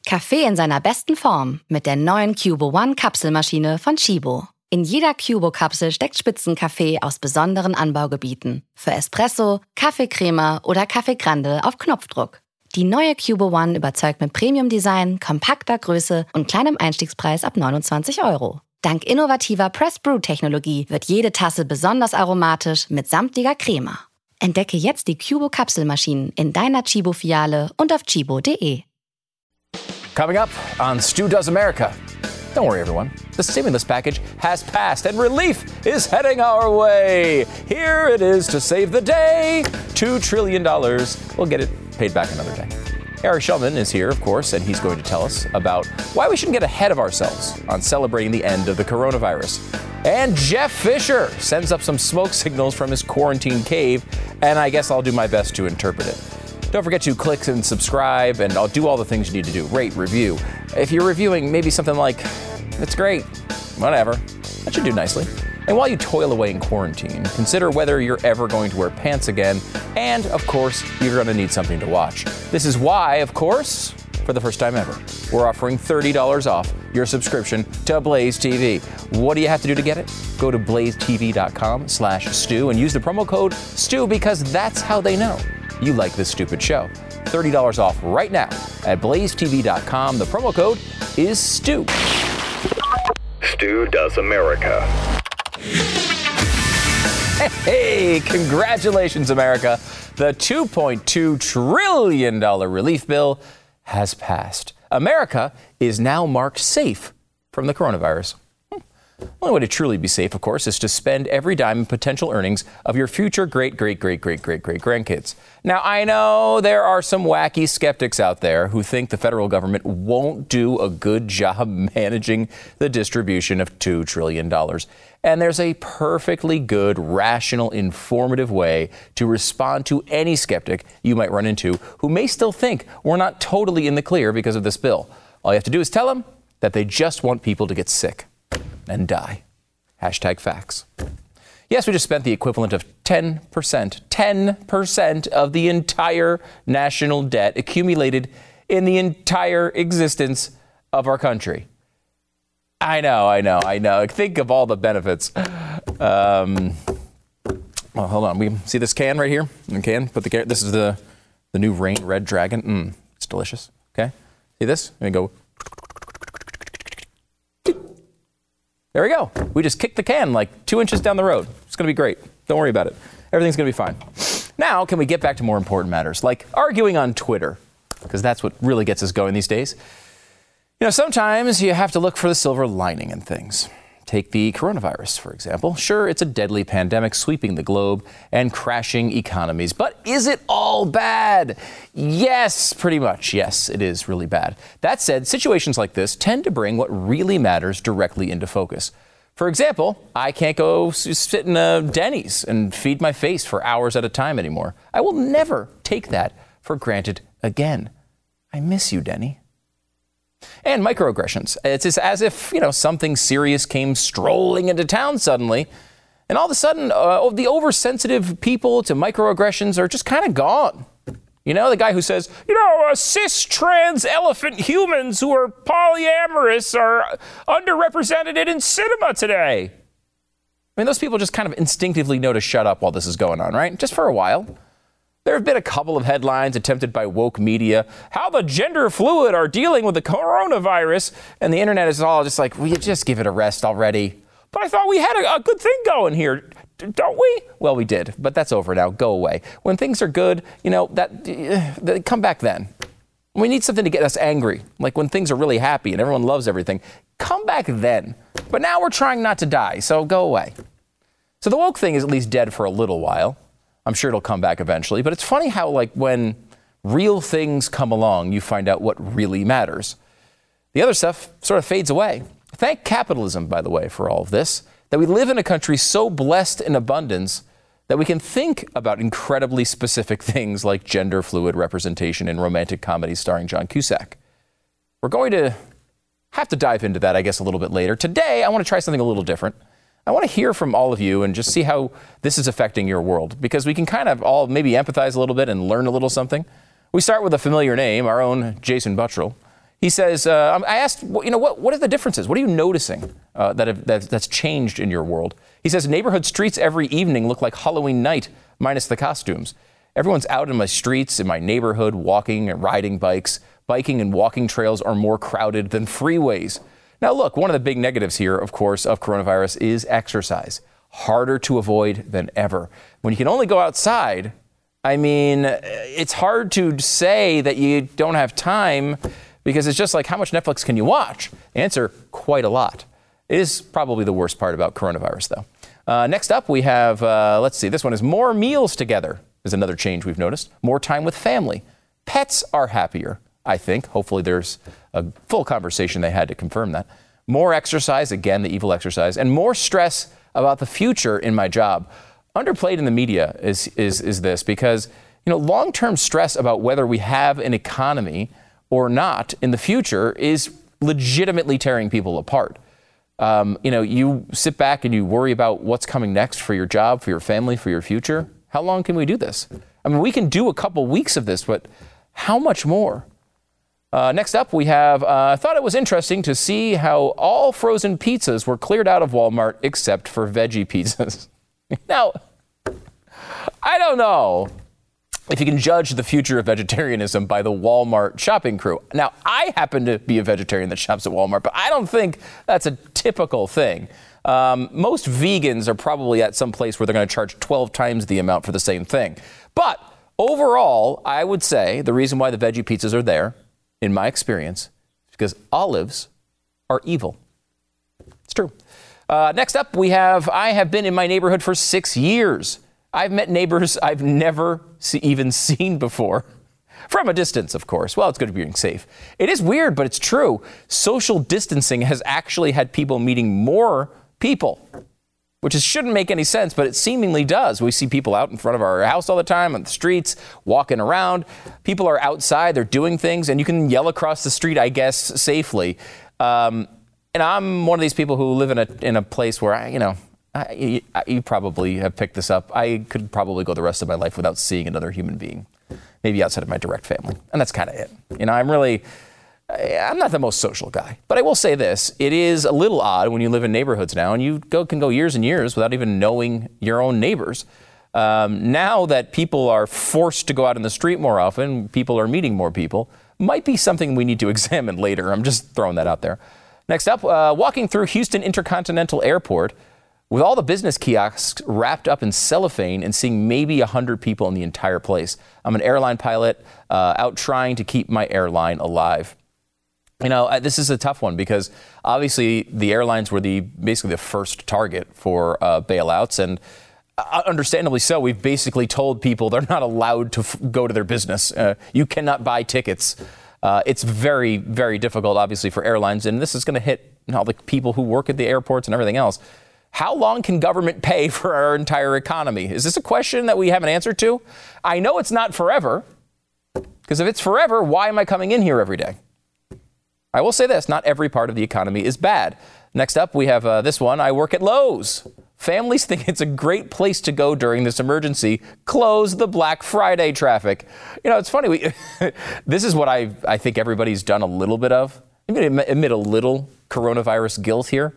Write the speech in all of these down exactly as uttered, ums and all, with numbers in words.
Kaffee in seiner besten Form mit der neuen Cubo One Kapselmaschine von Chibo. In jeder Cubo-Kapsel steckt Spitzenkaffee aus besonderen Anbaugebieten. Für Espresso, Kaffeecrema oder Kaffee Grande auf Knopfdruck. Die neue Cubo One überzeugt mit Premium-Design, kompakter Größe und kleinem Einstiegspreis ab neunundzwanzig Euro. Dank innovativer Press-Brew-Technologie wird jede Tasse besonders aromatisch mit samtlicher Crema. Entdecke jetzt die Cubo-Kapselmaschinen in deiner Chibo-Filiale und auf chibo punkt de. Coming up on Stu Does America. Don't worry, everyone. The stimulus package has passed and relief is heading our way. Here it is to save the day. Two trillion dollars. We'll get it paid back another day. Eric Shulman is here, of course, and he's going to tell us about why we shouldn't get ahead of ourselves on celebrating the end of the coronavirus. And Jeff Fisher sends up some smoke signals from his quarantine cave, and I guess I'll do my best to interpret it. Don't forget to click and subscribe, and I'll do all the things you need to do. Rate, review. If you're reviewing maybe something like, it's great, whatever, that should do nicely. And while you toil away in quarantine, consider whether you're ever going to wear pants again. And, of course, you're going to need something to watch. This is why, of course, for the first time ever, we're offering thirty dollars off your subscription to Blaze T V. What do you have to do to get it? Go to blaze t v dot com slash stew and use the promo code STEW because that's how they know you like this stupid show. thirty dollars off right now at blaze t v dot com. The promo code is STEW. Stu Does America. Hey, congratulations, America. The two point two trillion dollars relief bill has passed. America is now marked safe from the coronavirus. The only way to truly be safe, of course, is to spend every dime in potential earnings of your future great, great, great, great, great, great grandkids. Now, I know there are some wacky skeptics out there who think the federal government won't do a good job managing the distribution of two trillion dollars. And there's a perfectly good, rational, informative way to respond to any skeptic you might run into who may still think we're not totally in the clear because of this bill. All you have to do is tell them that they just want people to get sick and die. Hashtag facts. Yes, we just spent the equivalent of ten percent, ten percent of the entire national debt accumulated in the entire existence of our country. I know, I know, I know. Think of all the benefits. Um, well, hold on. We see this can right here? The can. Put the can. This is the the new Rain Red Dragon. Mm, it's delicious. Okay. See this? Let me go. There we go. We just kicked the can like two inches down the road. It's going to be great. Don't worry about it. Everything's going to be fine. Now, can we get back to more important matters, like arguing on Twitter? Because that's what really gets us going these days. You know, sometimes you have to look for the silver lining in things. Take the coronavirus, for example. Sure, it's a deadly pandemic sweeping the globe and crashing economies. But is it all bad? Yes, pretty much. Yes, it is really bad. That said, situations like this tend to bring what really matters directly into focus. For example, I can't go sit in a Denny's and feed my face for hours at a time anymore. I will never take that for granted again. I miss you, Denny. And microaggressions. It's as if, you know, something serious came strolling into town suddenly, and all of a sudden, uh, the oversensitive people to microaggressions are just kind of gone. You know, the guy who says, you know, uh, cis trans elephant humans who are polyamorous are underrepresented in cinema today. I mean, those people just kind of instinctively know to shut up while this is going on, right? Just for a while. There have been a couple of headlines attempted by woke media, how the gender fluid are dealing with the coronavirus, and the internet is all just like, will you just give it a rest already? But I thought we had a, a good thing going here, don't we? Well, we did, but that's over now. Go away. When things are good, you know, that uh, come back then. We need something to get us angry, like when things are really happy and everyone loves everything. Come back then. But now we're trying not to die, so go away. So the woke thing is at least dead for a little while. I'm sure it'll come back eventually, but it's funny how, like, when real things come along, you find out what really matters. The other stuff sort of fades away. Thank capitalism, by the way, for all of this, that we live in a country so blessed in abundance that we can think about incredibly specific things like gender fluid representation in romantic comedies starring John Cusack. We're going to have to dive into that, I guess, a little bit later. Today, I want to try something a little different. I want to hear from all of you and just see how this is affecting your world, because we can kind of all maybe empathize a little bit and learn a little something. We start with a familiar name, our own Jason Buttrill. He says, uh, I asked, you know, what, what are the differences? What are you noticing uh, that, have, that that's changed in your world? He says, neighborhood streets every evening look like Halloween night, minus the costumes. Everyone's out in my streets, in my neighborhood, walking and riding bikes. Biking and walking trails are more crowded than freeways. Now, look, one of the big negatives here, of course, of coronavirus is exercise. Harder to avoid than ever. When you can only go outside, I mean, it's hard to say that you don't have time because it's just like, how much Netflix can you watch? Answer, quite a lot. It is probably the worst part about coronavirus, though. Uh, next up, we have, uh, let's see, this one is more meals together is another change we've noticed. More time with family. Pets are happier, I think. Hopefully there's a full conversation they had to confirm that. More exercise, again, the evil exercise, and more stress about the future in my job. Underplayed in the media is, is, is this because, you know, long-term stress about whether we have an economy or not in the future is legitimately tearing people apart. Um, you know, you sit back and you worry about what's coming next for your job, for your family, for your future. How long can we do this? I mean, we can do a couple weeks of this, but how much more? Uh, next up, we have, uh, I thought it was interesting to see how all frozen pizzas were cleared out of Walmart except for veggie pizzas. Now, I don't know if you can judge the future of vegetarianism by the Walmart shopping crew. Now, I happen to be a vegetarian that shops at Walmart, but I don't think that's a typical thing. Um, most vegans are probably at some place where they're going to charge twelve times the amount for the same thing. But overall, I would say the reason why the veggie pizzas are there, in my experience, is because olives are evil. It's true. Uh, next up, we have, I have been in my neighborhood for six years. I've met neighbors I've never see, even seen before. From a distance, of course. Well, it's good to be being safe. It is weird, but it's true. Social distancing has actually had people meeting more people, which is, shouldn't make any sense, but it seemingly does. We see people out in front of our house all the time, on the streets, walking around. People are outside, they're doing things, and you can yell across the street, I guess, safely. Um, and I'm one of these people who live in a in a place where, I, you know, I, you, you probably have picked this up. I could probably go the rest of my life without seeing another human being, maybe outside of my direct family. And that's kind of it. You know, I'm really, I'm not the most social guy, but I will say this. It is a little odd when you live in neighborhoods now and you go can go years and years without even knowing your own neighbors. Um, now that people are forced to go out in the street more often, people are meeting more people, might be something we need to examine later. I'm just throwing that out there. Next up, uh, walking through Houston Intercontinental Airport with all the business kiosks wrapped up in cellophane and seeing maybe one hundred people in the entire place. I'm an airline pilot uh, out trying to keep my airline alive. You know, this is a tough one because obviously the airlines were the basically the first target for uh, bailouts, and uh, understandably so. We've basically told people they're not allowed to f- go to their business. Uh, you cannot buy tickets. Uh, it's very, very difficult, obviously, for airlines, and this is going to hit all the people who work at the airports and everything else. How long can government pay for our entire economy? Is this a question that we have an answer to? I know it's not forever, because if it's forever, why am I coming in here every day? I will say this, not every part of the economy is bad. Next up, we have uh, this one. I work at Lowe's. Families think it's a great place to go during this emergency. Close the Black Friday traffic. You know, it's funny. We, this is what I I think everybody's done a little bit of. I'm going to admit a little coronavirus guilt here.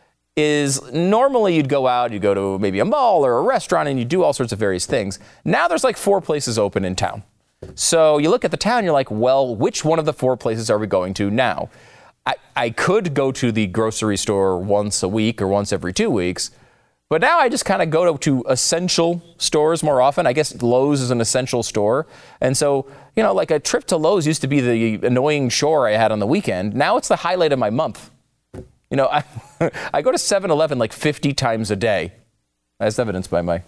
Is normally you'd go out, you go to maybe a mall or a restaurant and you do all sorts of various things. Now there's like four places open in town. So you look at the town, you're like, well, which one of the four places are we going to now? I, I could go to the grocery store once a week or once every two weeks, but now I just kind of go to, to essential stores more often. I guess Lowe's is an essential store. And so, you know, like a trip to Lowe's used to be the annoying chore I had on the weekend. Now it's the highlight of my month. You know, I, I go to seven eleven like fifty times a day, as evidenced by my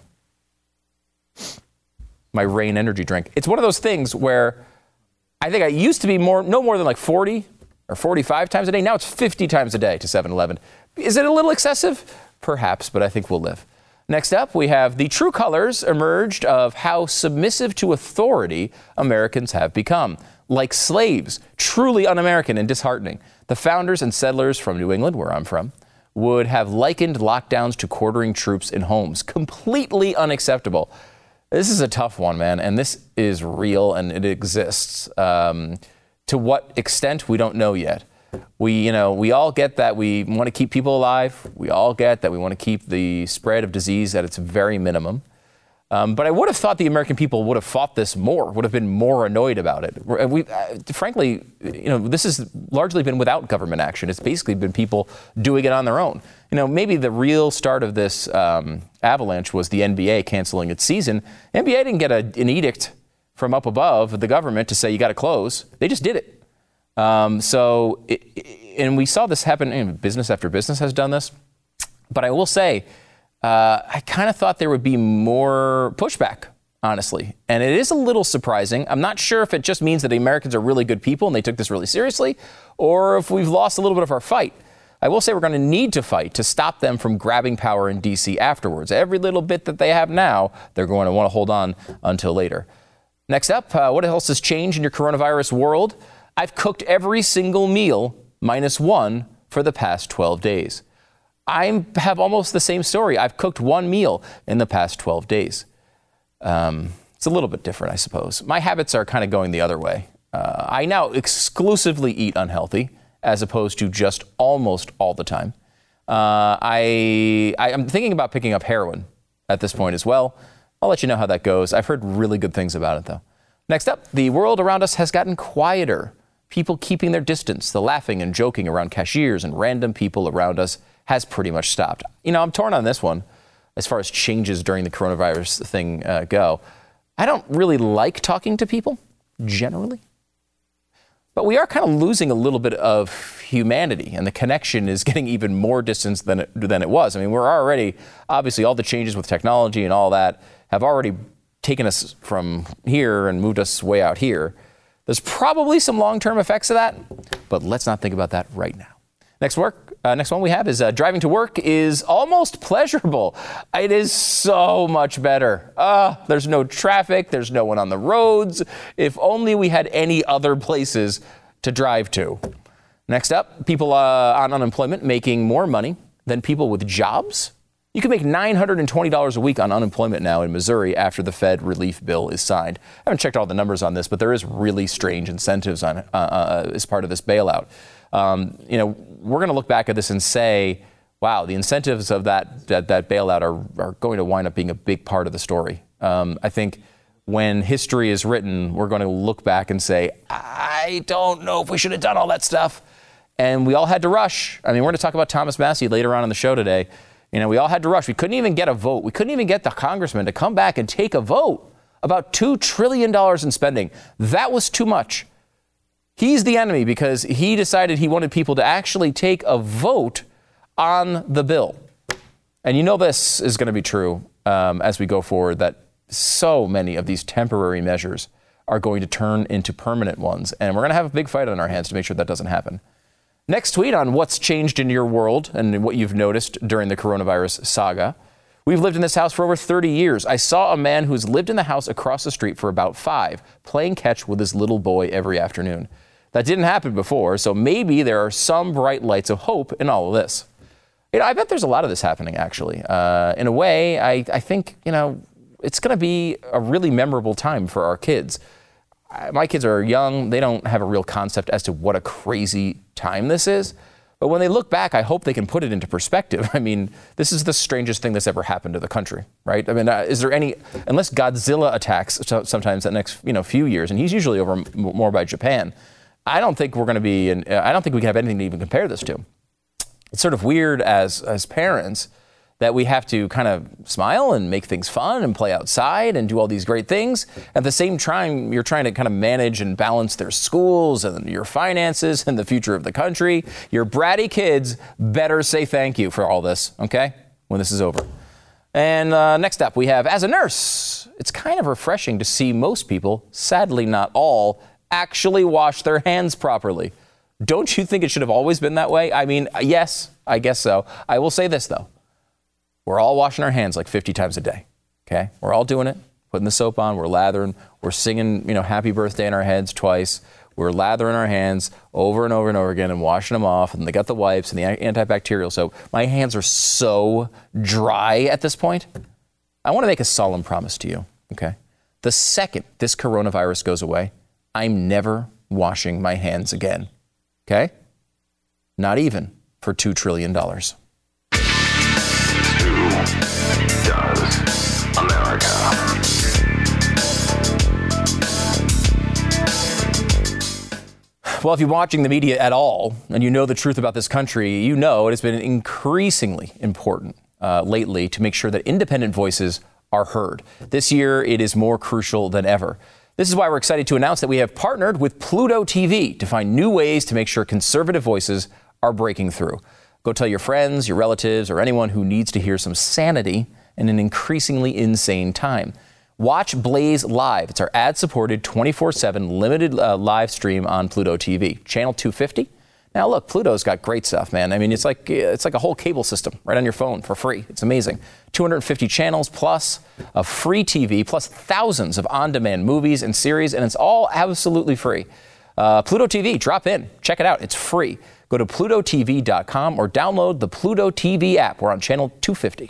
my Reign energy drink. It's one of those things where I think I used to be more, no more than like forty or forty-five times a day. Now it's fifty times a day to seven eleven. Is it a little excessive? Perhaps, but I think we'll live. Next up, we have the true colors emerged of how submissive to authority Americans have become. Like slaves, truly un-American and disheartening. The founders and settlers from New England, where I'm from, would have likened lockdowns to quartering troops in homes. Completely unacceptable. This is a tough one, man, and this is real and it exists. Um, To what extent, we don't know yet. We, you know, we all get that we want to keep people alive. We all get that we want to keep the spread of disease at its very minimum. Um, but I would have thought the American people would have fought this more, would have been more annoyed about it. We, uh, frankly, you know, this has largely been without government action. It's basically been people doing it on their own. You know, maybe the real start of this um, avalanche was the N B A canceling its season. N B A didn't get a, an edict from up above the government to say you got to close. They just did it. Um, so, it, it, and we saw this happen. You know, business after business has done this. But I will say, Uh, I kind of thought there would be more pushback, honestly. And it is a little surprising. I'm not sure if it just means that the Americans are really good people and they took this really seriously, or if we've lost a little bit of our fight. I will say we're going to need to fight to stop them from grabbing power in D C afterwards. Every little bit that they have now, they're going to want to hold on until later. Next up, uh, what else has changed in your coronavirus world? I've cooked every single meal, minus one, for the past twelve days. I have almost the same story. I've cooked one meal in the past twelve days. Um, it's a little bit different, I suppose. My habits are kind of going the other way. Uh, I now exclusively eat unhealthy as opposed to just almost all the time. Uh, I, I, I'm thinking about picking up heroin at this point as well. I'll let you know how that goes. I've heard really good things about it, though. Next up, the world around us has gotten quieter. People keeping their distance, the laughing and joking around cashiers and random people around us has pretty much stopped. You know, I'm torn on this one as far as changes during the coronavirus thing uh, go. I don't really like talking to people, generally. But we are kind of losing a little bit of humanity, and the connection is getting even more distant than it, than it was. I mean, we're already, obviously, all the changes with technology and all that have already taken us from here and moved us way out here. There's probably some long-term effects of that, but let's not think about that right now. Next work, uh, next one we have is uh, driving to work is almost pleasurable. It is so much better. Uh, there's no traffic. There's no one on the roads. If only we had any other places to drive to. Next up, people uh, on unemployment making more money than people with jobs. You can make nine hundred twenty dollars a week on unemployment now in Missouri after the Fed relief bill is signed. I haven't checked all the numbers on this, but there is really strange incentives on uh, uh, as part of this bailout. Um, you know, we're going to look back at this and say, wow, the incentives of that that, that bailout are, are going to wind up being a big part of the story. Um, I think when history is written, we're going to look back and say, I don't know if we should have done all that stuff. And we all had to rush. I mean, we're going to talk about Thomas Massie later on in the show today. You know, we all had to rush. We couldn't even get a vote. We couldn't even get the congressman to come back and take a vote about two trillion dollars in spending. That was too much. He's the enemy because he decided he wanted people to actually take a vote on the bill. And you know this is going to be true um, as we go forward, that so many of these temporary measures are going to turn into permanent ones. And we're going to have a big fight on our hands to make sure that doesn't happen. Next tweet on what's changed in your world and what you've noticed during the coronavirus saga. We've lived in this house for over thirty years. I saw a man who's lived in the house across the street for about five, playing catch with his little boy every afternoon. That didn't happen before, so maybe there are some bright lights of hope in all of this. You know, I bet there's a lot of this happening, actually. Uh, in a way, I, I think, you know, it's going to be a really memorable time for our kids. My kids are young. They don't have a real concept as to what a crazy time this is. But when they look back, I hope they can put it into perspective. I mean, this is the strangest thing that's ever happened to the country, right? I mean, uh, is there any, unless Godzilla attacks sometimes the next, you know, few years, and he's usually over more by Japan, I don't think we're going to be, in, I don't think we can have anything to even compare this to. It's sort of weird as as parents that we have to kind of smile and make things fun and play outside and do all these great things. At the same time, you're trying to kind of manage and balance their schools and your finances and the future of the country. Your bratty kids better say thank you for all this, okay, when this is over. And uh, next up, we have, as a nurse, it's kind of refreshing to see most people, sadly not all, actually wash their hands properly. Don't you think it should have always been that way? I mean, yes, I guess so. I will say this, though. We're all washing our hands like fifty times a day, okay? We're all doing it, putting the soap on, we're lathering, we're singing, you know, happy birthday in our heads twice. We're lathering our hands over and over and over again and washing them off, and they got the wipes and the antibacterial soap. My hands are so dry at this point. I want to make a solemn promise to you, okay? The second this coronavirus goes away, I'm never, washing my hands again. Okay? Not even for two trillion dollars. Stu Does America. Well, if you're watching the media at all and you know the truth about this country, you know it has been increasingly important uh, lately to make sure that independent voices are heard. This year, it is more crucial than ever. This is why we're excited to announce that we have partnered with Pluto T V to find new ways to make sure conservative voices are breaking through. Go tell your friends, your relatives, or anyone who needs to hear some sanity in an increasingly insane time. Watch Blaze Live. It's our ad-supported twenty-four seven limited uh, live stream on Pluto T V, channel two fifty. Now, look, Pluto's got great stuff, man. I mean, it's like it's like a whole cable system right on your phone for free. It's amazing. two hundred fifty channels plus a free T V plus thousands of on-demand movies and series, and it's all absolutely free. Uh, Pluto T V, drop in, check it out. It's free. Go to pluto t v dot com or download the Pluto T V app. We're on channel two fifty.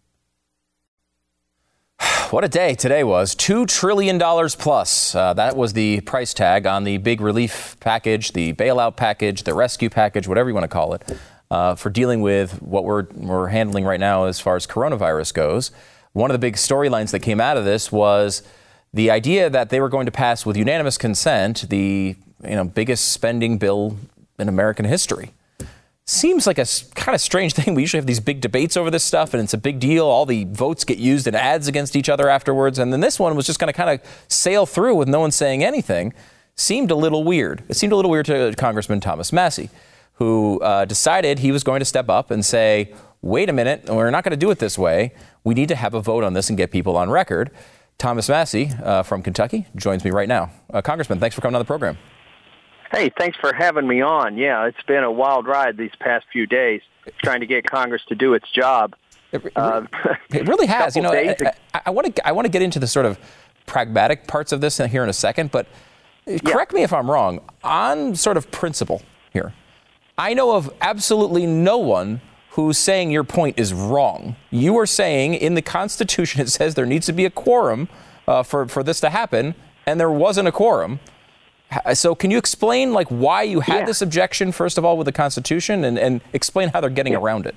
What a day today was. two trillion dollars plus. Uh, that was the price tag on the big relief package, the bailout package, the rescue package, whatever you want to call it, uh, for dealing with what we're, we're handling right now as far as coronavirus goes. One of the big storylines that came out of this was the idea that they were going to pass with unanimous consent the you know biggest spending bill in American history. Seems like a kind of strange thing. We usually have these big debates over this stuff, and it's a big deal. All the votes get used in ads against each other afterwards. And then this one was just going to kind of sail through with no one saying anything. Seemed a little weird. It seemed a little weird to Congressman Thomas Massie, who uh, decided he was going to step up and say, wait a minute, we're not going to do it this way. We need to have a vote on this and get people on record. Thomas Massie uh, from Kentucky joins me right now. Uh, Congressman, thanks for coming on the program. Hey, thanks for having me on. Yeah, it's been a wild ride these past few days trying to get Congress to do its job. It, it, uh, it really has. You know, I, I, I want to I want to get into the sort of pragmatic parts of this here in a second, but correct yeah. me if I'm wrong. On sort of principle here, I know of absolutely no one who's saying your point is wrong. You are saying in the Constitution it says there needs to be a quorum uh, for for this to happen, and there wasn't a quorum. So can you explain like why you had yeah. this objection, first of all, with the Constitution, and, and explain how they're getting yeah. around it?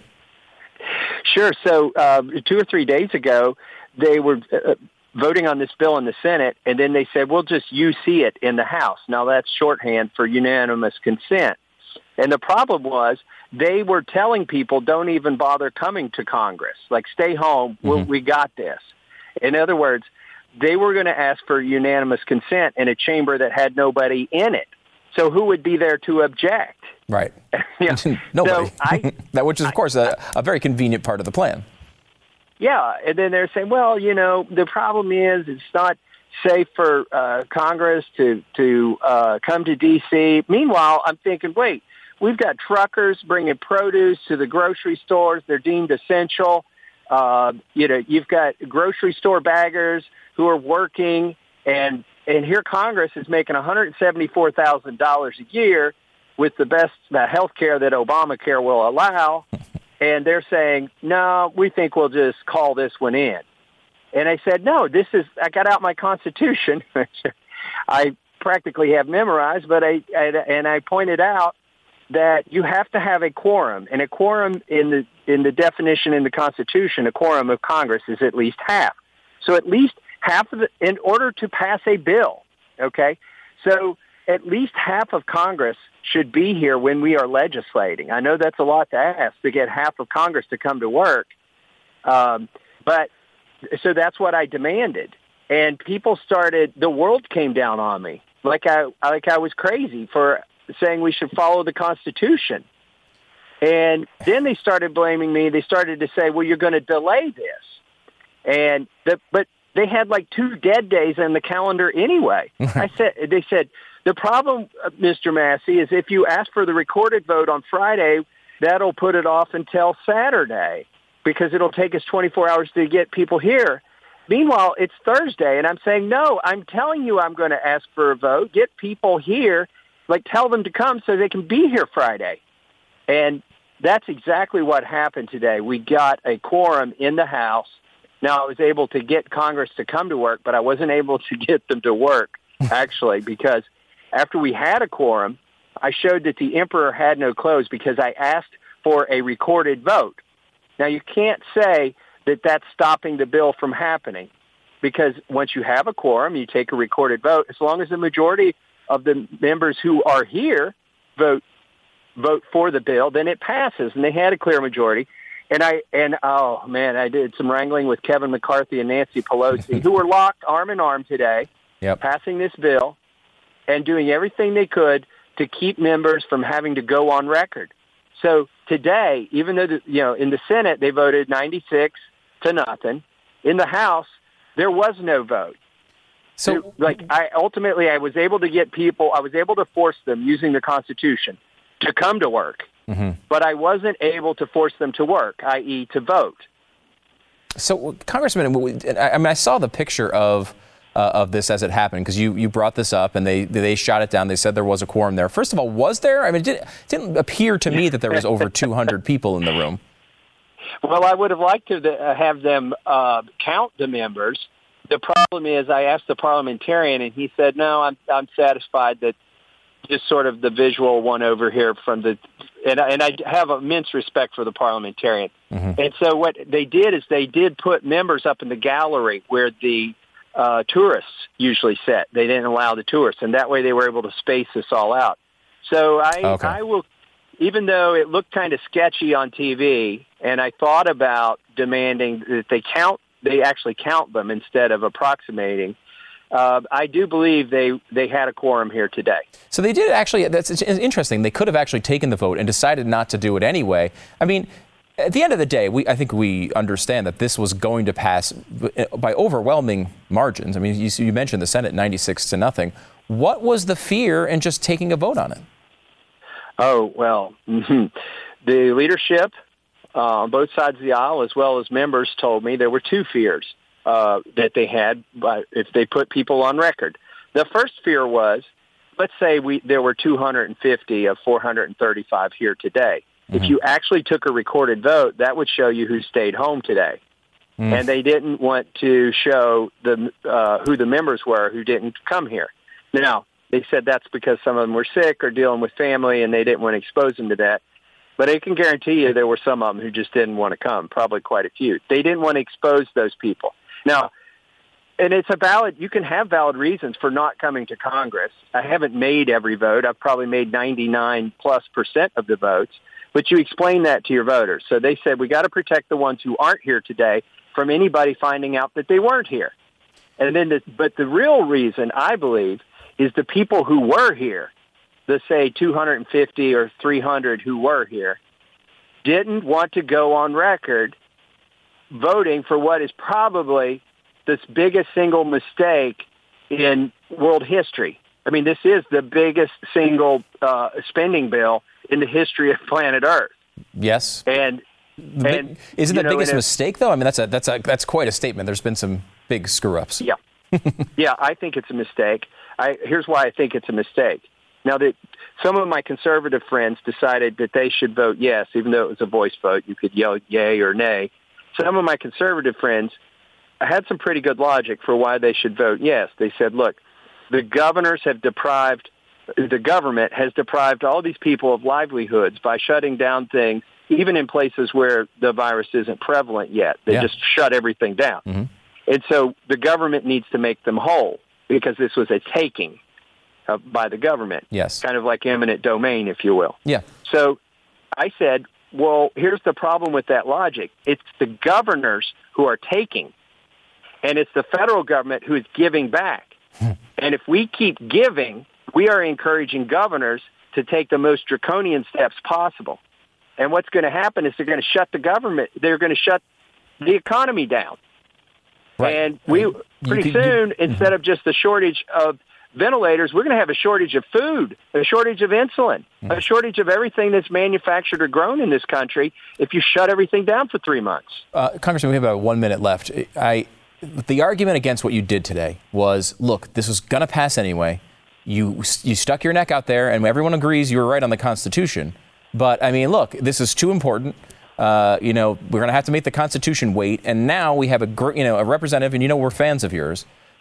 Sure. So uh, two or three days ago, they were uh, voting on this bill in the Senate, and then they said, we'll just U C it in the House. Now, that's shorthand for unanimous consent. And the problem was they were telling people, don't even bother coming to Congress. Like, stay home. Mm-hmm. We'll, we got this. In other words, they were going to ask for unanimous consent in a chamber that had nobody in it. So who would be there to object? Right. yeah. Nobody. So I, that, which is, of course, a, a very convenient part of the plan. Yeah. And then they're saying, well, you know, the problem is it's not safe for uh, Congress to, to uh, come to D C. Meanwhile, I'm thinking, wait, we've got truckers bringing produce to the grocery stores. They're deemed essential. Uh, you know, you've got grocery store baggers who are working, and and here Congress is making one hundred seventy-four thousand dollars a year with the best the health care that Obamacare will allow, and they're saying, no, we think we'll just call this one in. And I said, no, this is, I got out my Constitution, I practically have memorized, but I, I and I pointed out that you have to have a quorum, and a quorum in the in the definition in the Constitution, a quorum of Congress is at least half. So at least half of the, in order to pass a bill, okay? So at least half of Congress should be here when we are legislating. I know that's a lot to ask, to get half of Congress to come to work. Um, but so that's what I demanded. And people started, the world came down on me like I, like I was crazy for saying we should follow the Constitution. And then they started blaming me. They started to say, well, you're going to delay this. And the, but they had like two dead days on the calendar anyway. I said, they said, the problem, Mister Massie, is if you ask for the recorded vote on Friday, that'll put it off until Saturday because it'll take us twenty-four hours to get people here. Meanwhile, it's Thursday, and I'm saying, no, I'm telling you I'm going to ask for a vote, get people here, like tell them to come so they can be here Friday. And that's exactly what happened today. We got a quorum in the House. Now, I was able to get Congress to come to work, but I wasn't able to get them to work, actually, because after we had a quorum, I showed that the emperor had no clothes because I asked for a recorded vote. Now, you can't say that that's stopping the bill from happening, because once you have a quorum, you take a recorded vote. As long as the majority of the members who are here vote vote for the bill, then it passes, and they had a clear majority. And I and oh man, I did some wrangling with Kevin McCarthy and Nancy Pelosi, who were locked arm in arm today, yep. passing this bill and doing everything they could to keep members from having to go on record. So today, even though the, you know in the Senate they voted ninety-six to nothing, in the House there was no vote. So, there, like, I ultimately I was able to get people, I was able to force them using the Constitution to come to work, mm-hmm. but I wasn't able to force them to work, that is, to vote. So, Congressman, I mean, I saw the picture of uh, of this as it happened, because you, you brought this up and they they shot it down. They said there was a quorum there. First of all, was there? I mean, it didn't, it didn't appear to me that there was over two hundred people in the room. Well, I would have liked to have them uh, count the members. The problem is, I asked the parliamentarian, and he said, "No, I'm I'm satisfied that just sort of the visual one over here from the." And, and I have immense respect for the parliamentarian. Mm-hmm. And so what they did is they did put members up in the gallery where the uh, tourists usually sit. They didn't allow the tourists, and that way they were able to space this all out. So I, okay. I will, even though it looked kind of sketchy on T V, and I thought about demanding that they count, they actually count them instead of approximating. Uh, I do believe they, they had a quorum here today. So they did actually. That's it's interesting. They could have actually taken the vote and decided not to do it anyway. I mean, at the end of the day, we I think we understand that this was going to pass by overwhelming margins. I mean, you, you mentioned the Senate ninety-six to nothing. What was the fear in just taking a vote on it? Oh, well, mm-hmm. the leadership uh, on both sides of the aisle, as well as members, told me there were two fears uh, that they had by, if they put people on record. The first fear was, let's say we there were two hundred fifty of four hundred thirty-five here today. Mm-hmm. If you actually took a recorded vote, that would show you who stayed home today. Mm. And they didn't want to show the uh, who the members were who didn't come here. Now, they said that's because some of them were sick or dealing with family, and they didn't want to expose them to that. But I can guarantee you there were some of them who just didn't want to come, probably quite a few. They didn't want to expose those people. Now, and it's a valid, you can have valid reasons for not coming to Congress. I haven't made every vote. I've probably made ninety-nine plus percent of the votes. But you explain that to your voters. So they said, we got to protect the ones who aren't here today from anybody finding out that they weren't here. And then, the, but the real reason, I believe, is the people who were here, the say two hundred fifty or three hundred who were here, didn't want to go on record voting for what is probably the biggest single mistake in world history. I mean, this is the biggest single uh, spending bill in the history of planet Earth. Yes. And, and isn't the know, biggest a, mistake, though? I mean, that's a that's a that's quite a statement. There's been some big screw-ups. Yeah. yeah, I think it's a mistake. I, here's why I think it's a mistake. Now, that some of my conservative friends decided that they should vote yes, even though it was a voice vote. You could yell yay or nay. Some of my conservative friends had some pretty good logic for why they should vote yes. They said, look, the governors have deprived, the government has deprived all these people of livelihoods by shutting down things, even in places where the virus isn't prevalent yet. They yeah. just shut everything down. Mm-hmm. And so the government needs to make them whole because this was a taking uh, by the government. Yes. Kind of like eminent domain, if you will. Yeah. So I said, well, here's the problem with that logic. It's the governors who are taking, and it's the federal government who is giving back. And if we keep giving, we are encouraging governors to take the most draconian steps possible. And what's going to happen is they're going to shut the government. They're going to shut the economy down. Right. And we right. pretty you, soon, you, instead mm-hmm. of just a shortage of ventilators, we're going to have a shortage of food, a shortage of insulin, mm-hmm. a shortage of everything that's manufactured or grown in this country if you shut everything down for three months. Uh, Congressman, we have about one minute left. I, the argument against what you did today was, look, this was going to pass anyway. You you stuck your neck out there, and everyone agrees you were right on the Constitution. But, I mean, look, this is too important. Uh, you know, we're going to have to make the Constitution wait. And now we have a, you know, a representative, and you know we're fans of yours,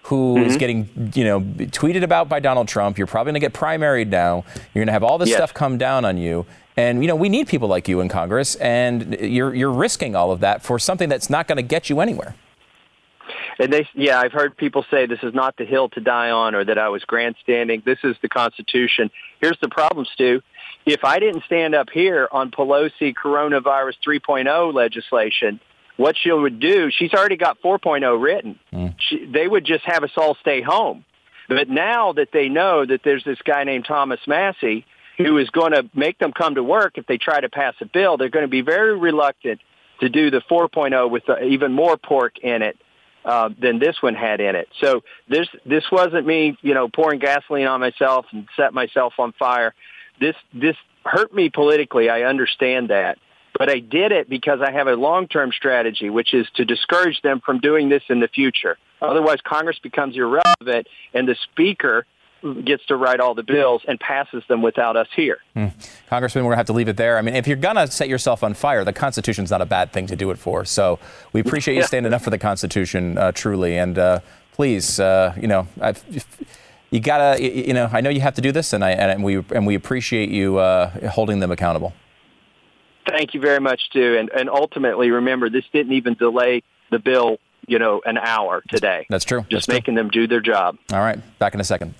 who mm-hmm. is getting, you know, tweeted about by Donald Trump. You're probably going to get primaried now. You're going to have all this yes. stuff come down on you. And, you know, we need people like you in Congress, and you're you're risking all of that for something that's not going to get you anywhere. And they, yeah, I've heard people say this is not the hill to die on, or that I was grandstanding. This is the Constitution. Here's the problem, Stu. If I didn't stand up here on Pelosi coronavirus three point oh legislation, what she would do, she's already got four point oh written. Mm. She, they would just have us all stay home. But now that they know that there's this guy named Thomas Massie who is going to make them come to work if they try to pass a bill, they're going to be very reluctant to do the four point oh with the, even more pork in it uh, than this one had in it. So this this wasn't me, you know, pouring gasoline on myself and set myself on fire. This this hurt me politically. I understand that. But I did it because I have a long-term strategy, which is to discourage them from doing this in the future. Otherwise, Congress becomes irrelevant, and the Speaker gets to write all the bills and passes them without us here. Hmm. Congressman, we're going to have to leave it there. I mean, if you're going to set yourself on fire, the Constitution's not a bad thing to do it for. So we appreciate you standing up for the Constitution, uh, truly. And uh, please, uh, you know, I've, you got to, you know, I know you have to do this, and, I, and, we, and we appreciate you uh, holding them accountable. Thank you very much, Stu. And, and ultimately, remember, this didn't even delay the bill, you know, an hour today. That's true. Just That's making true. them do their job. All right. Back in a second.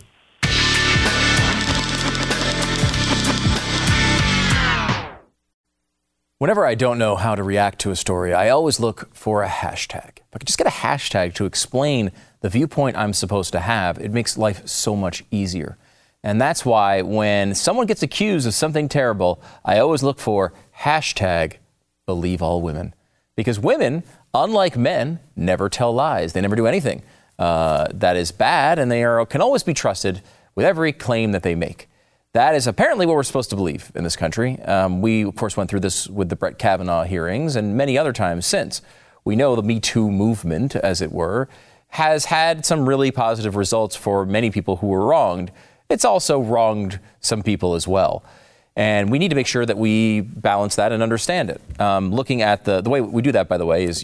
Whenever I don't know how to react to a story, I always look for a hashtag. If I could just get a hashtag to explain the viewpoint I'm supposed to have, it makes life so much easier. And that's why when someone gets accused of something terrible, I always look for hashtag believe all women. Because women, unlike men, never tell lies. They never do anything uh, that is bad, and they are, can always be trusted with every claim that they make. That is apparently what we're supposed to believe in this country. Um, we, of course, went through this with the Brett Kavanaugh hearings and many other times since. We know the Me Too movement, as it were, has had some really positive results for many people who were wronged. It's also wronged some people as well. And we need to make sure that we balance that and understand it. Um, looking at the, the way we do that, by the way, is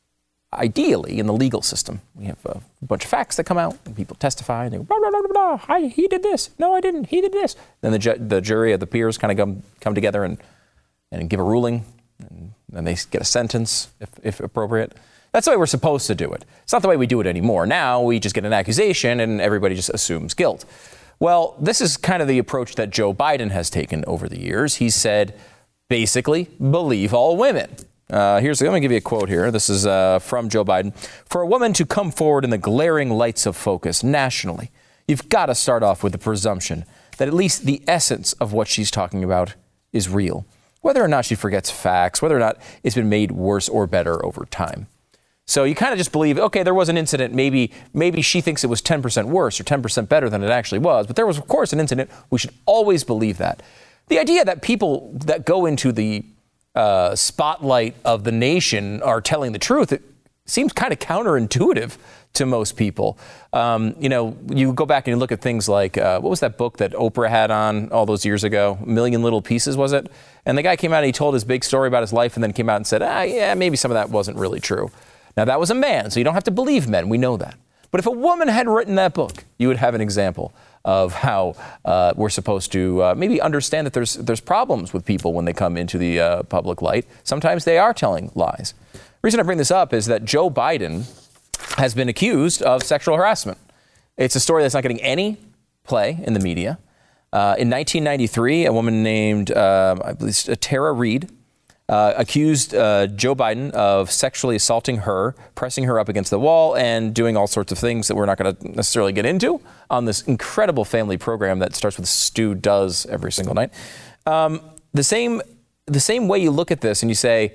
ideally in the legal system. We have a bunch of facts that come out and people testify and they go, blah, blah, blah, blah, blah. I, he did this. No, I didn't. He did this. Then the, ju- the jury of the peers kind of come, come together and, and give a ruling. And then they get a sentence if, if appropriate. That's the way we're supposed to do it. It's not the way we do it anymore. Now we just get an accusation and everybody just assumes guilt. Well, this is kind of the approach that Joe Biden has taken over the years. He said, basically, believe all women. Uh, here's, I'm going to give you a quote here. This is uh, from Joe Biden. For a woman to come forward in the glaring lights of focus nationally, you've got to start off with the presumption that at least the essence of what she's talking about is real. Whether or not she forgets facts, whether or not it's been made worse or better over time. So you kind of just believe, okay, there was an incident. Maybe maybe she thinks it was ten percent worse or ten percent better than it actually was. But there was, of course, an incident. We should always believe that. The idea that people that go into the uh, spotlight of the nation are telling the truth, it seems kind of counterintuitive to most people. Um, you know, you go back and you look at things like, uh, what was that book that Oprah had on all those years ago? A Million Little Pieces, was it? And the guy came out and he told his big story about his life and then came out and said, ah, yeah, maybe some of that wasn't really true. Now, that was a man, so you don't have to believe men. We know that. But if a woman had written that book, you would have an example of how uh, we're supposed to uh, maybe understand that there's there's problems with people when they come into the uh, public light. Sometimes they are telling lies. The reason I bring this up is that Joe Biden has been accused of sexual harassment. It's a story that's not getting any play in the media. Uh, in nineteen ninety-three, a woman named, uh, I believe, Tara Reid, Uh, accused uh, Joe Biden of sexually assaulting her, pressing her up against the wall, and doing all sorts of things that we're not going to necessarily get into on this incredible family program that starts with Stu Does every single night. Um, the same, the same way you look at this and you say,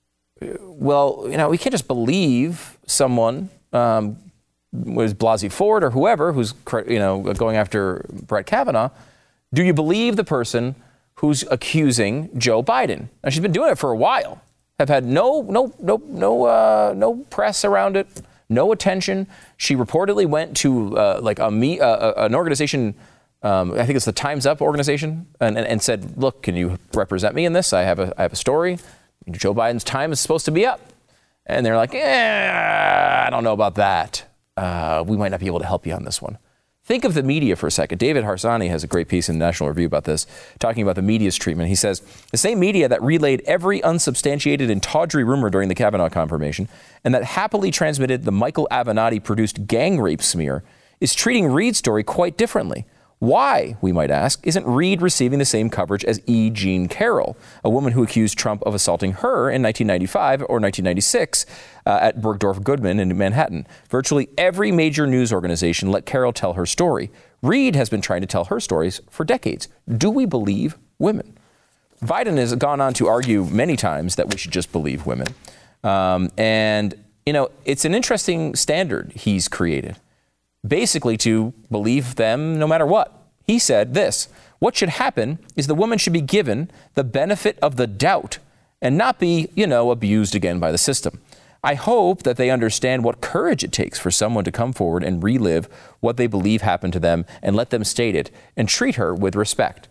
well, you know, we can't just believe someone, um, was Blasey Ford or whoever who's, you know, going after Brett Kavanaugh. Do you believe the person who's accusing Joe Biden? Now, she's been doing it for a while. Have had no, no, no, no, uh, no press around it, no attention. She reportedly went to uh, like a me, uh, an organization. Um, I think it's the Time's Up organization, and, and, and said, "Look, can you represent me in this? I have a, I have a story. Joe Biden's time is supposed to be up." And they're like, "Eh, I don't know about that." uh, we might not be able to help you on this one. Think of the media for a second. David Harsanyi has a great piece in National Review about this, talking about the media's treatment. He says, the same media that relayed every unsubstantiated and tawdry rumor during the Kavanaugh confirmation and that happily transmitted the Michael Avenatti-produced gang rape smear is treating Reade's story quite differently. Why, we might ask, isn't Reade receiving the same coverage as E. Jean Carroll, a woman who accused Trump of assaulting her in nineteen ninety-five or nineteen ninety-six uh, at Bergdorf Goodman in Manhattan? Virtually every major news organization let Carroll tell her story. Reade has been trying to tell her stories for decades. Do we believe women? Biden has gone on to argue many times that we should just believe women. Um, and, you know, it's an interesting standard he's created. Basically to believe them no matter what. He said this, what should happen is the woman should be given the benefit of the doubt and not be, you know, abused again by the system. I hope that they understand what courage it takes for someone to come forward and relive what they believe happened to them and let them state it and treat her with respect.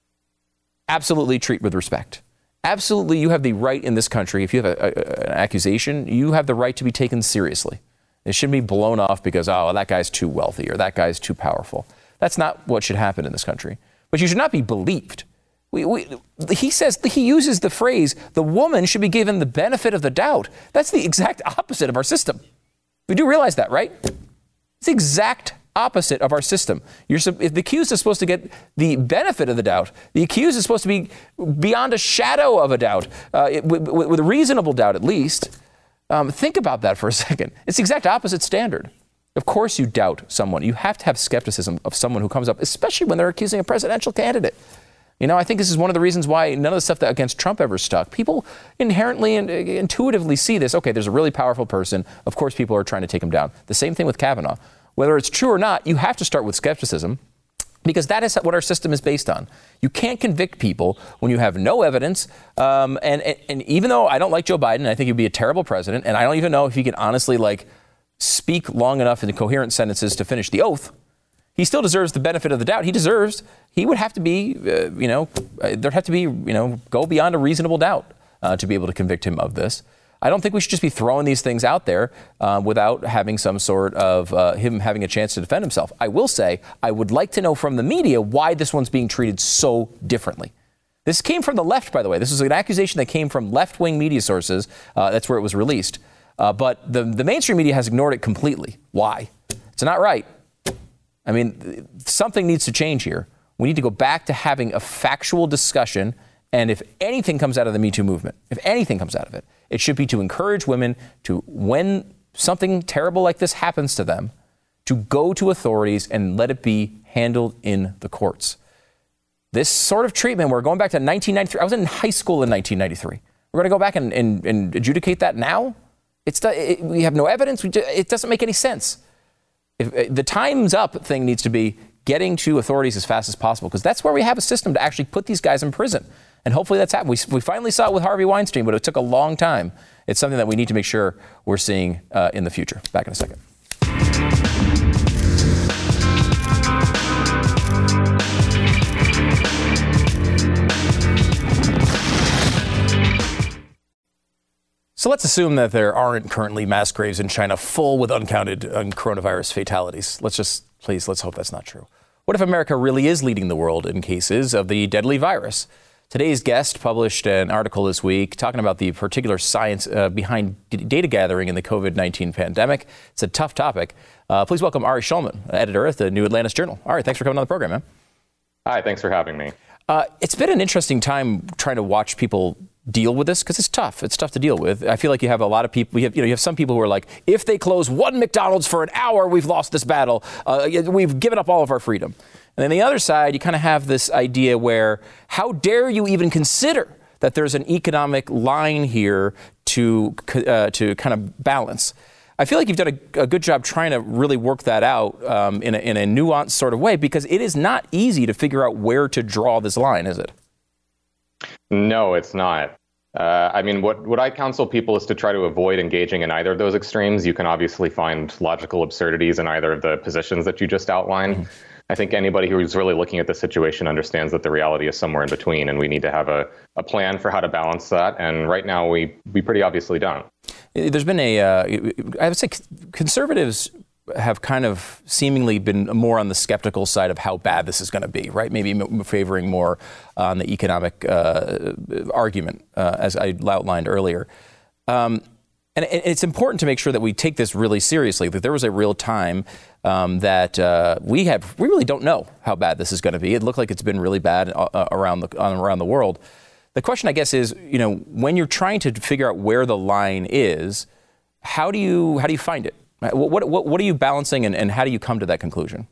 Absolutely treat with respect. Absolutely, you have the right in this country, if you have a, a, an accusation, you have the right to be taken seriously. It shouldn't be blown off because, oh, that guy's too wealthy or that guy's too powerful. That's not what should happen in this country. But you should not be believed. We, we, he says, he uses the phrase, the woman should be given the benefit of the doubt. That's the exact opposite of our system. We do realize that, right? It's the exact opposite of our system. You're, if the accused is supposed to get the benefit of the doubt, the accused is supposed to be beyond a shadow of a doubt, uh, it, with, with a reasonable doubt at least. Um, think about that for a second. It's the exact opposite standard. Of course you doubt someone. You have to have skepticism of someone who comes up, especially when they're accusing a presidential candidate. You know, I think this is one of the reasons why none of the stuff that against Trump ever stuck. People inherently and intuitively see this. Okay, there's a really powerful person. Of course people are trying to take him down. The same thing with Kavanaugh. Whether it's true or not, you have to start with skepticism. Because that is what our system is based on. You can't convict people when you have no evidence. Um, and, and, and even though I don't like Joe Biden, I think he'd be a terrible president, and I don't even know if he can honestly like speak long enough in coherent sentences to finish the oath, he still deserves the benefit of the doubt. He deserves, he would have to be, uh, you know, uh, there'd have to be, you know, go beyond a reasonable doubt uh, to be able to convict him of this. I don't think we should just be throwing these things out there uh, without having some sort of uh, him having a chance to defend himself. I will say, I would like to know from the media why this one's being treated so differently. This came from the left, by the way. This was an accusation that came from left-wing media sources. Uh, that's where it was released. Uh, but the, the mainstream media has ignored it completely. Why? It's not right. I mean, something needs to change here. We need to go back to having a factual discussion. And if anything comes out of the Me Too movement, if anything comes out of it, it should be to encourage women to, when something terrible like this happens to them, to go to authorities and let it be handled in the courts. This sort of treatment, we're going back to nineteen ninety-three. I was in high school in nineteen ninety-three. We're going to go back and, and, and adjudicate that now? It's it, we have no evidence. We, it doesn't make any sense. If, the time's up thing needs to be getting to authorities as fast as possible, because that's where we have a system to actually put these guys in prison. And hopefully that's happened. We, we finally saw it with Harvey Weinstein, but it took a long time. It's something that we need to make sure we're seeing uh, in the future. Back in a second. So let's assume that there aren't currently mass graves in China full with uncounted um, coronavirus fatalities. Let's just, please, let's hope that's not true. What if America really is leading the world in cases of the deadly virus? Today's guest published an article this week talking about the particular science uh, behind d- data gathering in the covid nineteen pandemic. It's a tough topic. Uh, please welcome Ari Schulman, editor at the New Atlantis Journal. Ari, thanks for coming on the program, man. Hi, thanks for having me. Uh, it's been an interesting time trying to watch people deal with this because it's tough. It's tough to deal with. I feel like you have a lot of people. You have, you know, you have some people who are like, if they close one McDonald's for an hour, we've lost this battle. Uh, we've given up all of our freedom. And then the other side, you kind of have this idea where how dare you even consider that there's an economic line here to uh, to kind of balance. I feel like you've done a, a good job trying to really work that out um, in, a, in a nuanced sort of way, because it is not easy to figure out where to draw this line, is it? No, it's not. Uh, I mean, what, what I counsel people is to try to avoid engaging in either of those extremes. You can obviously find logical absurdities in either of the positions that you just outlined. Mm-hmm. I think anybody who's really looking at the situation understands that the reality is somewhere in between, and we need to have a, a plan for how to balance that. And right now, we we pretty obviously don't. There's been a, uh, I would say conservatives have kind of seemingly been more on the skeptical side of how bad this is going to be, right? Maybe m- favoring more on the economic uh, argument, uh, as I outlined earlier. Um, and it's important to make sure that we take this really seriously, that there was a real time um, that uh, we have, we really don't know how bad this is going to be. It looked like it's been really bad uh, around the around the world. The question, I guess, is, you know, when you're trying to figure out where the line is, how do you how do you find it? What what what are you balancing, and, and how do you come to that conclusion?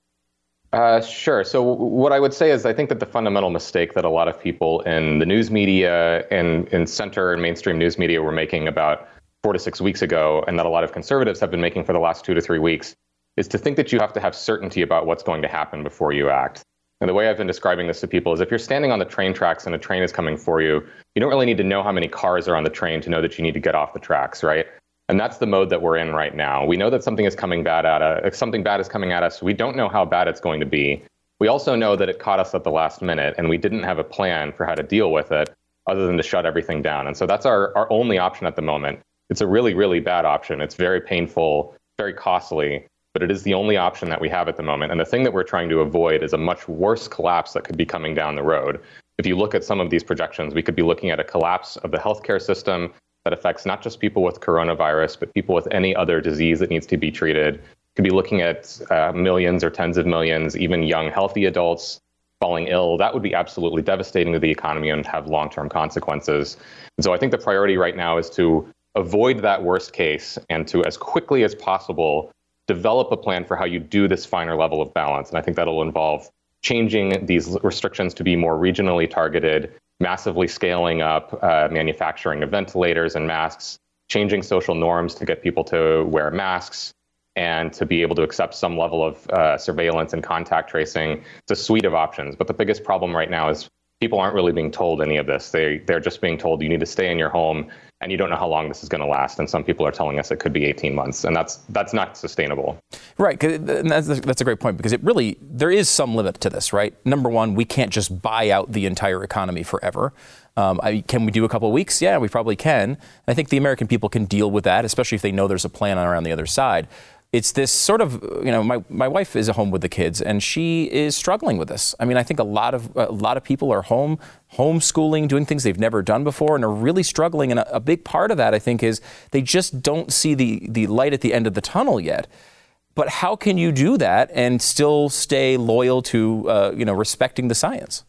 Uh, sure. So what I would say is I think that the fundamental mistake that a lot of people in the news media and in center and mainstream news media were making about four to six weeks ago, and that a lot of conservatives have been making for the last two to three weeks, is to think that you have to have certainty about what's going to happen before you act. And the way I've been describing this to people is if you're standing on the train tracks and a train is coming for you, you don't really need to know how many cars are on the train to know that you need to get off the tracks, right? And that's the mode that we're in right now. We know that something is coming bad at us. If something bad is coming at us, we don't know how bad it's going to be. We also know that it caught us at the last minute, and we didn't have a plan for how to deal with it other than to shut everything down. And so that's our, our only option at the moment. It's a really, really bad option. It's very painful, very costly, but it is the only option that we have at the moment. And the thing that we're trying to avoid is a much worse collapse that could be coming down the road. If you look at some of these projections, we could be looking at a collapse of the healthcare system that affects not just people with coronavirus, but people with any other disease that needs to be treated. Could be looking at uh, millions or tens of millions, even young, healthy adults falling ill. That would be absolutely devastating to the economy and have long-term consequences. And so I think the priority right now is to avoid that worst case and to, as quickly as possible, develop a plan for how you do this finer level of balance. And I think that'll involve changing these restrictions to be more regionally targeted, massively scaling up uh, manufacturing of ventilators and masks, changing social norms to get people to wear masks and to be able to accept some level of uh, surveillance and contact tracing. It's a suite of options. But the biggest problem right now is people aren't really being told any of this. They, they're just being told you need to stay in your home and you don't know how long this is going to last. And some people are telling us it could be eighteen months. And that's that's not sustainable. Right. And that's, that's a great point, because it really, there is some limit to this, right? Number one, we can't just buy out the entire economy forever. Um, I, can we do a couple of weeks? Yeah, we probably can. I think the American people can deal with that, especially if they know there's a plan on around the other side. It's this sort of, you know, my, my wife is at home with the kids, and she is struggling with this. I mean, I think a lot of a lot of people are home, homeschooling, doing things they've never done before, and are really struggling. And a, a big part of that, I think, is they just don't see the, the light at the end of the tunnel yet. But how can you do that and still stay loyal to, uh, you know, respecting the science?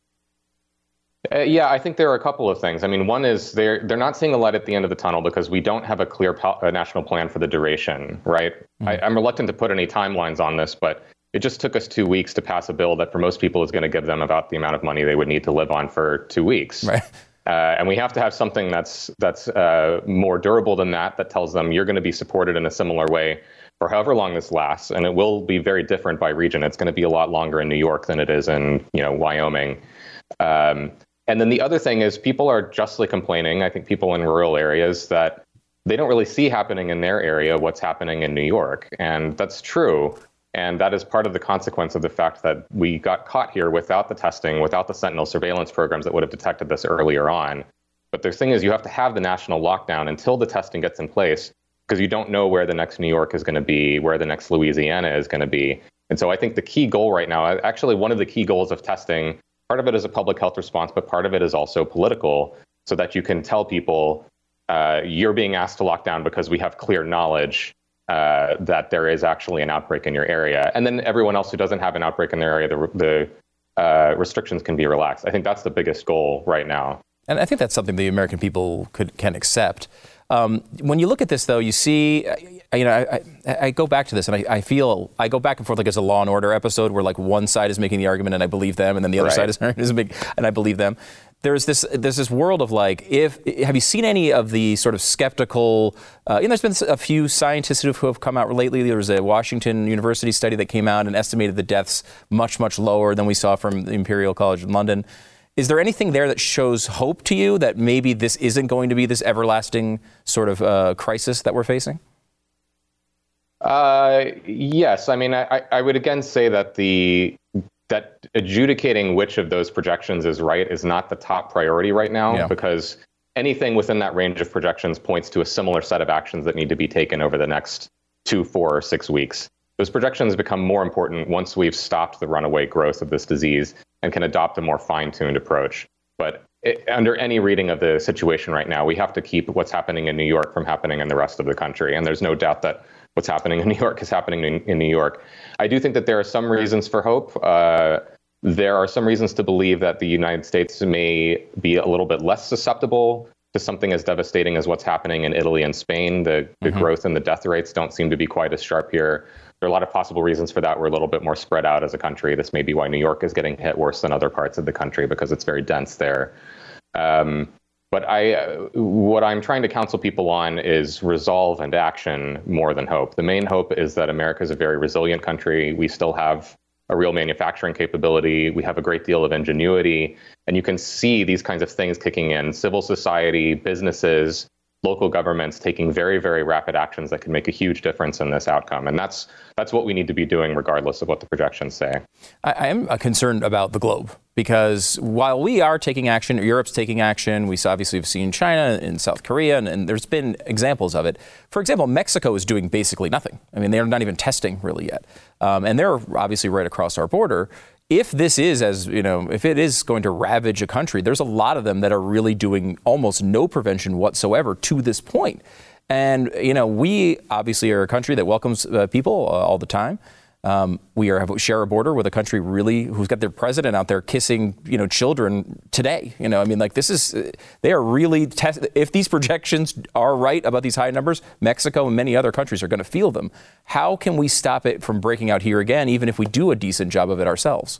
Uh, yeah, I think there are a couple of things. I mean, one is they're they're not seeing a light at the end of the tunnel because we don't have a clear po- uh, national plan for the duration, right? Mm-hmm. I, I'm reluctant to put any timelines on this, but it just took us two weeks to pass a bill that for most people is going to give them about the amount of money they would need to live on for two weeks. Right. Uh, and we have to have something that's that's uh, more durable than that, that tells them you're going to be supported in a similar way for however long this lasts. And it will be very different by region. It's going to be a lot longer in New York than it is in, you know, Wyoming. Um, And then the other thing is people are justly complaining, I think people in rural areas, that they don't really see happening in their area what's happening in New York. And that's true. And that is part of the consequence of the fact that we got caught here without the testing, without the Sentinel surveillance programs that would have detected this earlier on. But the thing is, you have to have the national lockdown until the testing gets in place, because you don't know where the next New York is going to be, where the next Louisiana is going to be. And so I think the key goal right now, actually one of the key goals of testing, part of it is a public health response, but part of it is also political, so that you can tell people uh, you're being asked to lock down because we have clear knowledge uh, that there is actually an outbreak in your area. And then everyone else who doesn't have an outbreak in their area, the, the uh, restrictions can be relaxed. I think that's the biggest goal right now. And I think that's something the American people could can accept. Um, when you look at this, though, you see, you know, I, I, I go back to this and I, I feel I go back and forth like it's a Law and Order episode where like one side is making the argument and I believe them, and then the other right. side is, is big and I believe them. There's this there's this world of like, if have you seen any of the sort of skeptical? Uh, you know, there's been a few scientists who have come out lately. There was a Washington University study that came out and estimated the deaths much much lower than we saw from the Imperial College in London. Is there anything there that shows hope to you that maybe this isn't going to be this everlasting sort of uh, crisis that we're facing? Uh, yes. I mean, I, I would again say that the that adjudicating which of those projections is right is not the top priority right now, yeah. because anything within that range of projections points to a similar set of actions that need to be taken over the next two, four, or six weeks. Those projections become more important once we've stopped the runaway growth of this disease and can adopt a more fine-tuned approach. But it, under any reading of the situation right now, we have to keep what's happening in New York from happening in the rest of the country. And there's no doubt that what's happening in New York is happening in, in New York. I do think that there are some reasons for hope. Uh, there are some reasons to believe that the United States may be a little bit less susceptible to something as devastating as what's happening in Italy and Spain. The, the mm-hmm. growth and the death rates don't seem to be quite as sharp here. There are a lot of possible reasons for that. We're a little bit more spread out as a country. This may be why New York is getting hit worse than other parts of the country, because it's very dense there. Um, but I, uh, what I'm trying to counsel people on is resolve and action more than hope. The main hope is that America is a very resilient country. We still have a real manufacturing capability. We have a great deal of ingenuity. And you can see these kinds of things kicking in. Civil society, businesses, local governments taking very, very rapid actions that can make a huge difference in this outcome. And that's that's what we need to be doing regardless of what the projections say. I, I am concerned about the globe, because while we are taking action, Europe's taking action, we obviously have seen China and South Korea, and, and there's been examples of it. For example, Mexico is doing basically nothing. I mean, they're not even testing really yet. Um, and they're obviously right across our border. If this is, as you know, if it is going to ravage a country, there's a lot of them that are really doing almost no prevention whatsoever to this point. And, you know, we obviously are a country that welcomes uh, people uh, all the time. Um, we are have, share a border with a country really who's got their president out there kissing, you know, children today. You know, I mean, like this is uh, they are really test. If these projections are right about these high numbers, Mexico and many other countries are going to feel them. How can we stop it from breaking out here again, even if we do a decent job of it ourselves?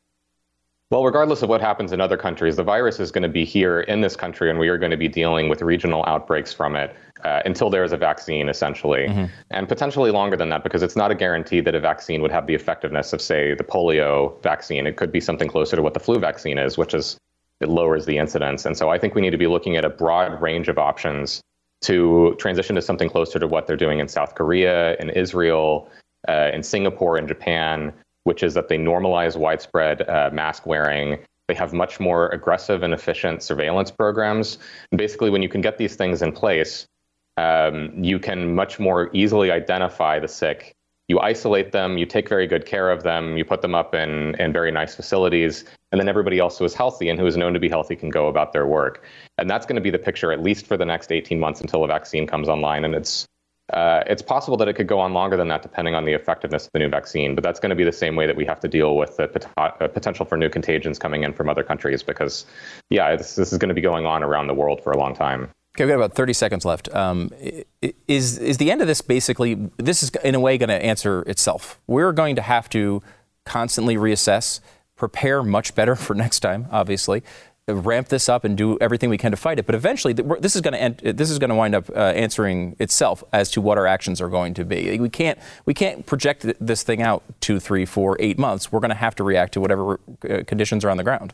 Well, regardless of what happens in other countries, the virus is going to be here in this country, and we are going to be dealing with regional outbreaks from it uh, until there is a vaccine, essentially, mm-hmm. and potentially longer than that, because it's not a guarantee that a vaccine would have the effectiveness of, say, the polio vaccine. It could be something closer to what the flu vaccine is, which is it lowers the incidence. And so I think we need to be looking at a broad range of options to transition to something closer to what they're doing in South Korea, in Israel, uh, in Singapore, and Japan, which is that they normalize widespread uh, mask wearing. They have much more aggressive and efficient surveillance programs. And basically, when you can get these things in place, um, you can much more easily identify the sick. You isolate them, you take very good care of them, you put them up in, in very nice facilities, and then everybody else who is healthy and who is known to be healthy can go about their work. And that's going to be the picture, at least for the next eighteen months until a vaccine comes online. And it's Uh, it's possible that it could go on longer than that, depending on the effectiveness of the new vaccine. But that's going to be the same way that we have to deal with the pot- uh, potential for new contagions coming in from other countries, because, yeah, this, this is going to be going on around the world for a long time. Okay, we've got about thirty seconds left. Um, is is the end of this basically, this is in a way going to answer itself? We're going to have to constantly reassess, prepare much better for next time, obviously, ramp this up and do everything we can to fight it. But eventually, this is going to end, this is going to wind up uh, answering itself as to what our actions are going to be. We can't we can't project this thing out two, three, four, eight months. We're going to have to react to whatever uh, conditions are on the ground.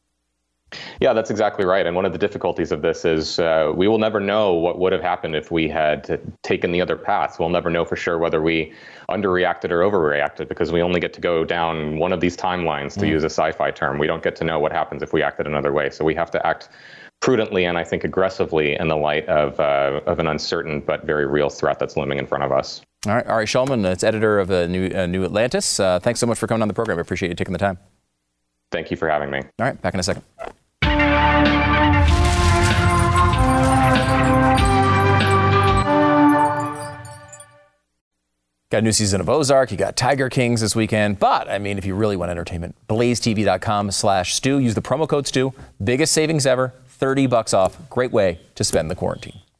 Yeah, that's exactly right. And one of the difficulties of this is uh, we will never know what would have happened if we had taken the other path. We'll never know for sure whether we underreacted or overreacted, because we only get to go down one of these timelines, to mm. use a sci-fi term. We don't get to know what happens if we acted another way. So we have to act prudently and I think aggressively in the light of uh, of an uncertain but very real threat that's looming in front of us. All right, Ari Schulman, it's editor of the New, uh, New Atlantis. Uh, thanks so much for coming on the program. I appreciate you taking the time. Thank you for having me. All right, back in a second. Got a new season of Ozark. You got Tiger Kings this weekend. But, I mean, if you really want entertainment, blazetv.com slash Stu. Use the promo code Stu. Biggest savings ever. thirty bucks off. Great way to spend the quarantine.